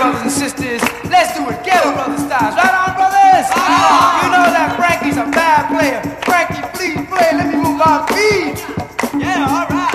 brothers and sisters, let's do it ghetto brother styles. Right on, brothers? You know that Frankie's a bad player. Frankie, please play. Let me move on, please. Yeah, all right.